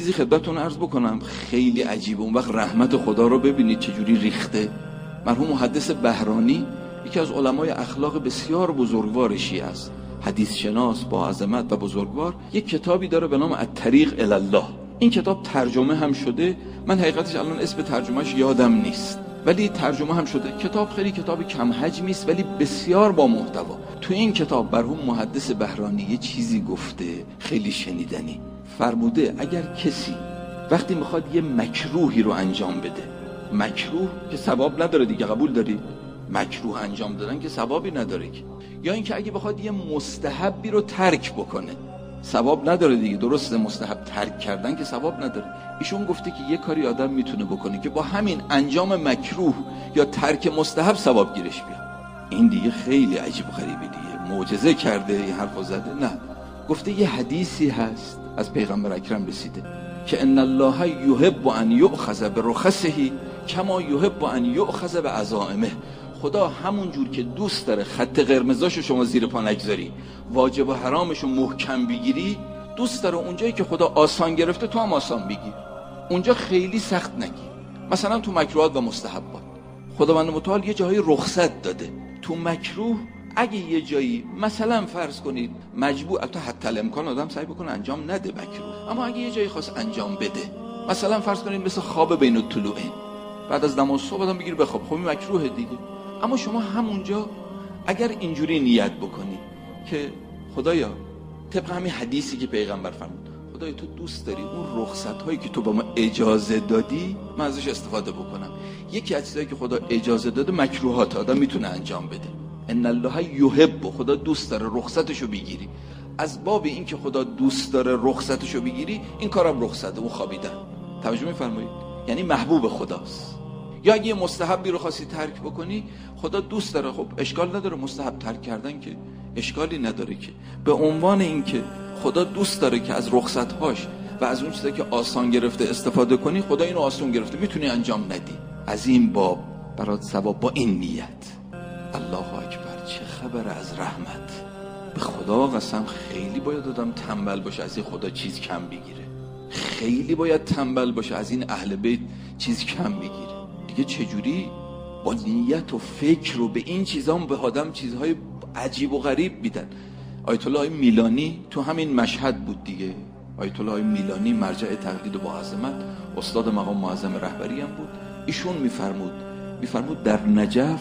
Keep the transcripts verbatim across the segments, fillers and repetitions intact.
چیزی خدمتتون عرض بکنم خیلی عجیبه. اون وقت رحمت خدا رو ببینید چجوری ریخته. مرحوم محدث بهرانی یکی از علمای اخلاق بسیار بزرگوار شیعه است، حدیث شناس با عظمت و بزرگوار، یک کتابی داره به نام الطریق الی الله. این کتاب ترجمه هم شده، من حقیقتش الان اسم ترجمهش یادم نیست، ولی ترجمه هم شده. کتاب خیلی کتاب کم حجمی است ولی بسیار با محتوا. تو این کتاب مرحوم محدث بهرانی یه چیزی گفته خیلی شنیدنی. فرموده اگر کسی وقتی میخواد یه مکروهی رو انجام بده، مکروه که ثواب نداره دیگه، قبول داری؟ مکروه انجام دادن که ثوابی نداره که. یا اینکه اگه بخواد یه مستحبی رو ترک بکنه، ثواب نداره دیگه، درسته مستحب ترک کردن که ثواب نداره. ایشون گفته که یه کاری آدم میتونه بکنه که با همین انجام مکروه یا ترک مستحب ثواب گیرش بیاد. این دیگه خیلی عجیب و غریبه دیگه. معجزه کرده این حرفو زده؟ نه. گفته یه حدیثی هست از پیغمبر اکرم رسیده که ان الله یحب ان یؤخذ برخصه کما یحب ان یؤخذ بعزائمه. خدا همون جور که دوست داره خط قرمزاشو شما زیر پا نگذاری، واجب و حرامشو محکم بگیری، دوست داره اونجایی که خدا آسان گرفته تو هم آسان بگیر، اونجا خیلی سخت نگیر. مثلا تو مکروهات و مستحبات خداوند متعال یه جایی رخصت داده. تو مکروه اگه یه جایی مثلا فرض کنید مجبور، البته حتی الامکان آدم سعی بکنه انجام نده مکروه، اما اگه یه جایی خواست انجام بده، مثلا فرض کنید مثل خواب بین الطلوعین، بعد از نماز صبح آدم بگیر بخواب، خب این مکروهه دیگه. اما شما همونجا اگر اینجوری نیت بکنی که خدایا طبق همین حدیثی که پیغمبر فرمود، خدایا تو دوست داری اون رخصت هایی که تو به ما اجازه دادی من ازش استفاده بکنم. یکی از چیزایی که خدا اجازه داده مکروهات آدم میتونه انجام بده. ان الله یحب، خدا دوست داره رخصتشو بگیری. از باب این که خدا دوست داره رخصتشو بگیری، این کارم رخصته، اون خوابیدن. توجه میفرمایید؟ یعنی محبوب خداست. یا اگه مستحبی رو خواستی ترک بکنی، خدا دوست داره، خب اشکال نداره مستحب ترک کردن که اشکالی نداره که. به عنوان این که خدا دوست داره که از رخصت‌هاش و از اون چیزایی که آسان گرفته استفاده کنی، خدا اینو آسان گرفته، میتونی انجام ندی. از این باب برات ثواب با این نیت. الله اکبر، چه خبر از رحمت. به خدا قسم خیلی باید آدم تنبل باشه از این خدا چیز کم بگیره، خیلی باید تنبل باشه از این اهل بیت چیز کم بگیره. دیگه چجوری با نیت و فکر رو به این چیزا به آدم چیزهای عجیب و غریب میدن. آیت الله میلانی تو همین مشهد بود دیگه. آیت الله میلانی مرجع تقلید و با عظمت، استاد مقام معظم رهبری هم بود. ایشون میفرمود میفرمود در نجف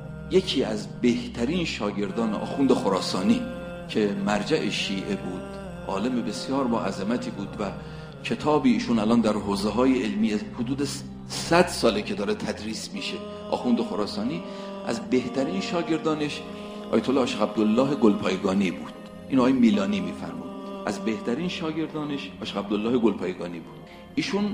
یکی از بهترین شاگردان آخوند خراسانی که مرجع شیعه بود، عالم بسیار با عظمتی بود و کتابی ایشون الان در حوزه های علمی حدود صد ساله که داره تدریس میشه. آخوند خراسانی از بهترین شاگردانش آیت الله عاشق عبدالله گلپایگانی بود. این آقای میلانی میفرمود از بهترین شاگردانش عاشق عبدالله گلپایگانی بود. ایشون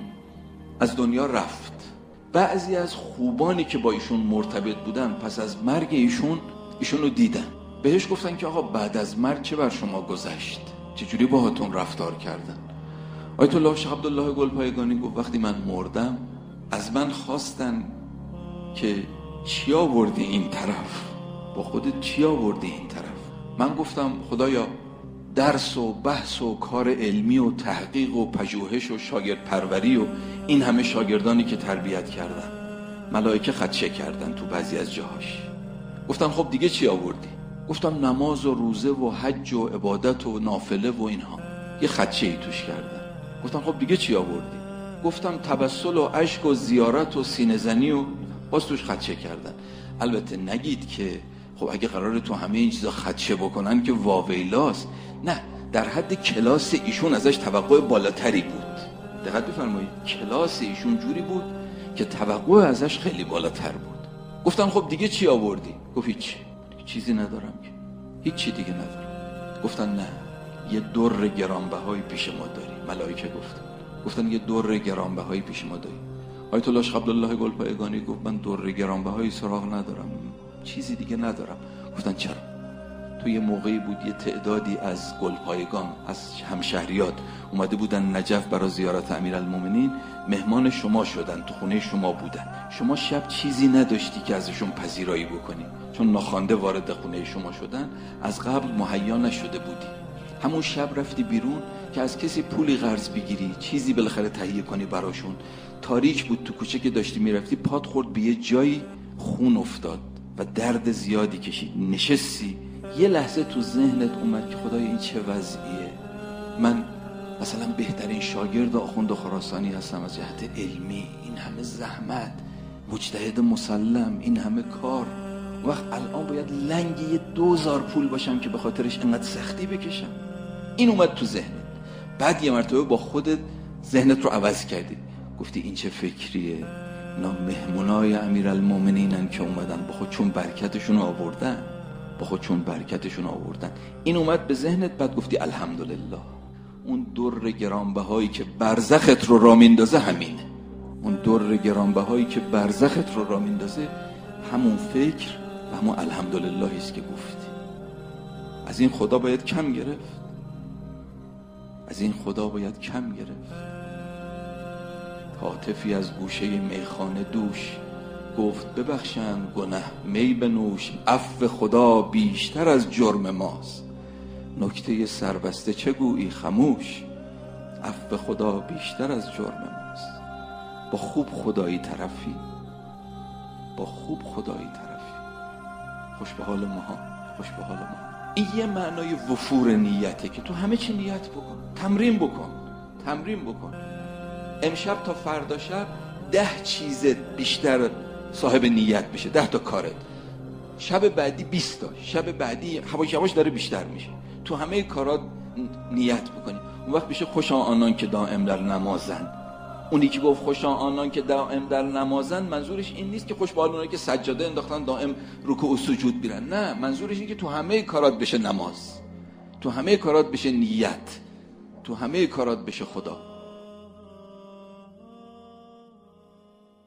از دنیا رفت. بعضی از خوبانی که با ایشون مرتبط بودن پس از مرگ ایشون ایشون رو دیدن، بهش گفتن که آقا بعد از مرگ چه بر شما گذشت، چجوری باهاتون رفتار کردن؟ آیت الله عاشق عبدالله گلپایگانی گفت وقتی من مردم از من خواستن که چی آوردی این طرف، با خودت چی آوردی این طرف؟ من گفتم خدایا درس و بحث و کار علمی و تحقیق و پژوهش و شاگرد پروری و این همه شاگردانی که تربیت کردن، ملائکه خدشه کردن تو بعضی از جاهاش. گفتم خب دیگه چی آوردی؟ گفتم نماز و روزه و حج و عبادت و نافله و اینها. یه خدشه ای توش کردن. گفتم خب دیگه چی آوردی؟ گفتم تبسل و اشک و زیارت و سینه زنی و باز توش خدشه کردن. البته نگید که خب اگه قراره تو همه این چیزا خدشه بکنن که واویلاست، نه، در حد کلاس ایشون ازش توقع بالاتری بود. دقت بفرمایید، کلاس ایشون جوری بود که توقع ازش خیلی بالاتر بود. گفتم خب دیگه چی آوردی؟ گفت هیچ، چیزی ندارم که، هیچ چی دیگه ندارم. گفتن نه، یه در گرانبهایی پیش ما داری. ملائکه گفتن گفتن یه در گرانبهایی پیش ما داری. آیت الله عاشق عبدالله گلپایگانی گفت من در گرانبهایی سراغ ندارم، چیزی دیگه ندارم. گفتن چرا؟ تو یه موقعی بود یه تعدادی از گلپایگان از همشهریات اومده بودن نجف برای زیارت امیرالمومنین، مهمان شما شدن، تو خونه شما بودن، شما شب چیزی نداشتی که ازشون پذیرایی بکنی، چون ناخوانده وارد خونه شما شدن، از قبل مهیا نشده بودی. همون شب رفتی بیرون که از کسی پولی قرض بگیری، چیزی بالاخره تهیه کنی براشون. تاریک بود تو کوچه که داشتی میرفتی، پات خورد به یه جایی، خون افتاد و درد زیادی کشید. نشستی، یه لحظه تو ذهنت اومد که خدای این چه وضعیه؟ من مثلا بهترین شاگرد آخوند خراسانی هستم از جهت علمی، این همه زحمت، مجتهد مسلم، این همه کار، وقت الان باید لنگ یه دوزار پول باشم که به خاطرش انقدر سختی بکشم. این اومد تو ذهنت. بعد یه مرتبه با خودت ذهنت رو عوض کردی، گفتی این چه فکریه؟ اینا مهمونای امیرالمومنینن که اومدن با خود چون برکتشون آوردن، با خود چون برکتشون آوردن. این اومد به ذهنت، بعد گفتی الحمدلله. اون در گرانبهایی که برزخت رو را میندازه همینه. اون در گرانبهایی که برزخت رو را میندازه همون فکر و همون الحمدلله است که گفتی. از این خدا باید کم گرفت، از این خدا باید کم گرفت. هاتفی از گوشه میخانه دوش گفت ببخشند گنه می بنوش، عفو خدا بیشتر از جرم ماست. نکته سربسته چه گویی خموش، عفو خدا بیشتر از جرم ماست. با خوب خدایی طرفی، با خوب خدایی طرفی. خوش به حال ما ها، خوش به حال ما. این یه معنای وفور نیته که تو همه چی نیت بکن، تمرین بکن، تمرین بکن. امشب تا فردا شب ده چیزت بیشتر صاحب نیت بشه، ده تا کارت. شب بعدی بیست تا، شب بعدی هواش هواش داره بیشتر میشه. تو همه کارات نیت بکنی. اون وقت میشه خوشا آنان که دائم در نمازن. اونی که گفت خوشا آنان که دائم در نمازن، منظورش این نیست که خوش به حال اونایی که سجاده انداختن دائم رکوع و سجود بیرن. نه، منظورش اینه که تو همه کارات بشه نماز، تو همه کارات بشه نیت، تو همه کارات بشه خدا.